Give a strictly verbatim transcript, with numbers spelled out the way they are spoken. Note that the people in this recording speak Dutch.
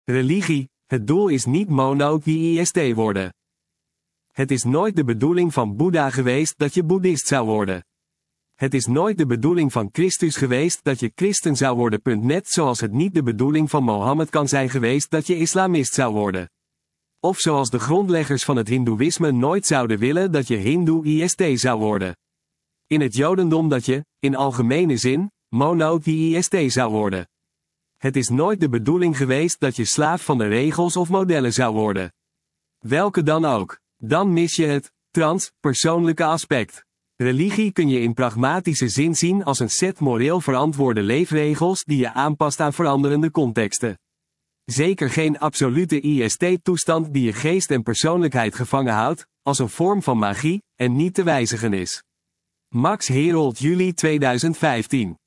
Religie, het doel is niet monotheïst worden. Het is nooit de bedoeling van Boeddha geweest dat je boeddhist zou worden. Het is nooit de bedoeling van Christus geweest dat je christen zou worden. Net zoals het niet de bedoeling van Mohammed kan zijn geweest dat je islamist zou worden. Of zoals de grondleggers van het hindoeïsme nooit zouden willen dat je hindoeïst zou worden. In het jodendom dat je, in algemene zin, monotheïst zou worden. Het is nooit de bedoeling geweest dat je slaaf van de regels of modellen zou worden. Welke dan ook. Dan mis je het, trans-persoonlijke aspect. Religie kun je in pragmatische zin zien als een set moreel verantwoorde leefregels die je aanpast aan veranderende contexten. Zeker geen absolute I S T-toestand die je geest en persoonlijkheid gevangen houdt, als een vorm van magie, en niet te wijzigen is. Max Herold, juli tweeduizend vijftien.